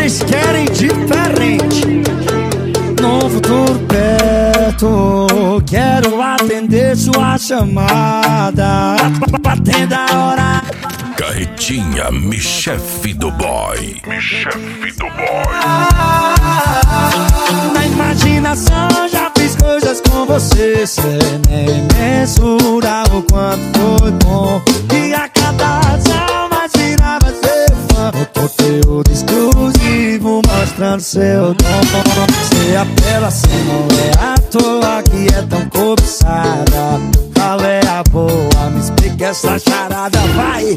Vocês querem diferente. No futuro perto, quero atender sua chamada. Batendo a hora. Carretinha, me chefe do boy. Na imaginação já fiz coisas com você, cê nem mensura o quanto foi bom. E a cada ação mais virava ser fã. O conteúdo exclusivo mostrando seu dom. Cê apela, cê não é à toa que é tão cobiçada. Qual é a boa? Me explica essa charada, vai!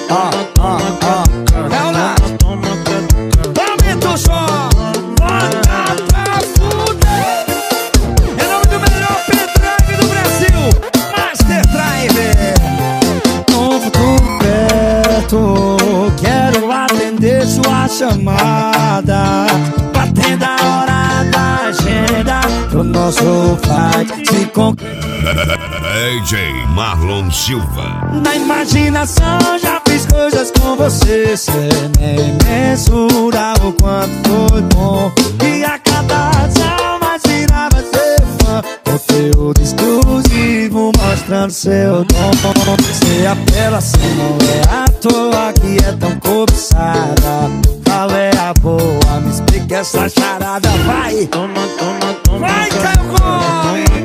Leonardo, aumenta o som, bota pra fuder. É nome do melhor pendrive do Brasil, Master Driver. No futuro perto, quero atender sua chamada. Batendo a hora da agenda pro nosso fight se concluir. DJ Marlon Silva. Na imaginação já fiz coisas com você, cê nem mensura o quanto foi bom. E a cada ação mais virava ser fã. Conteúdo exclusivo mostrando seu dom. Cê apela, cê não é à toa que é tão cobiçada. Qual é a boa? Me explica essa charada, vai! Vai, Caio!